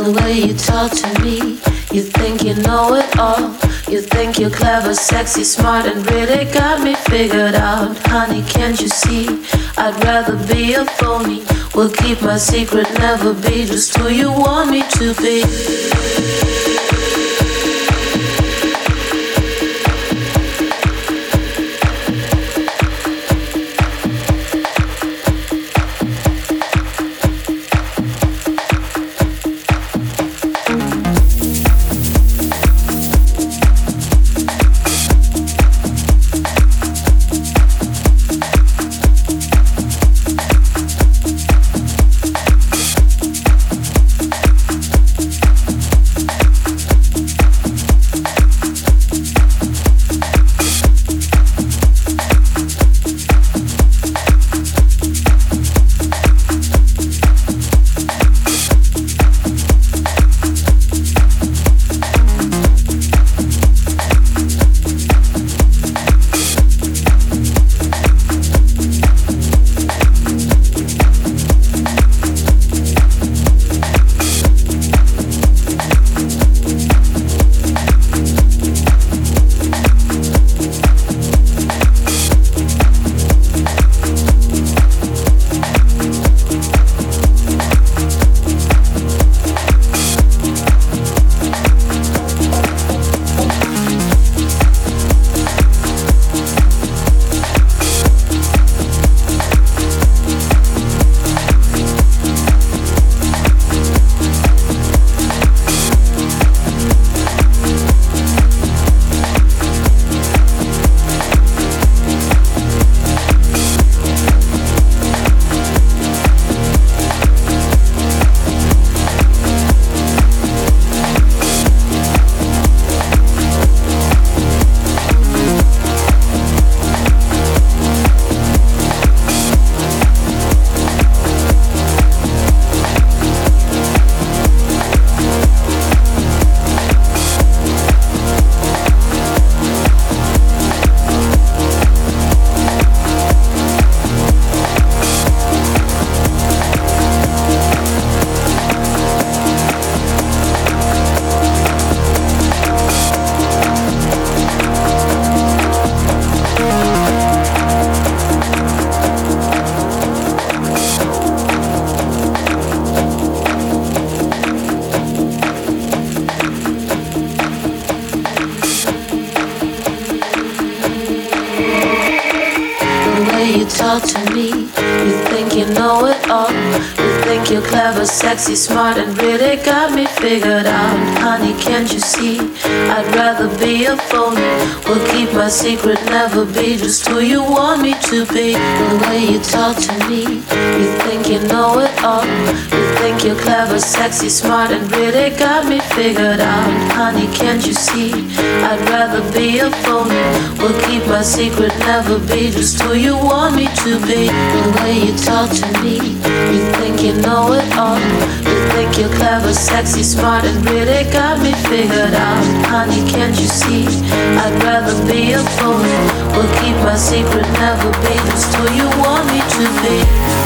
The way you talk to me, you think you know it all. You think you're clever, sexy, smart, and really got me figured out. Honey, can't you see? I'd rather be a phony. Will keep my secret, never be just who you want me to be. Talk to me, you think you know it all. You think you're clever, sexy, smart, and really got me figured out. Honey, can't you see? I'd rather be a phony. Will keep my secret, never be just who you want me to be. The way you talk to me, you think you know it all. You think you're clever, sexy, smart, and really got me figured out. Honey, can't you see? I'd rather be a phony. Will keep my secret, never be just who you want me to be. The way you talk to me, you think you know it all. You think you're clever, sexy, smart, and really got me figured out. Honey, can't you see? I'd rather be a phony. Will keep my secret, never be just who you want me to be.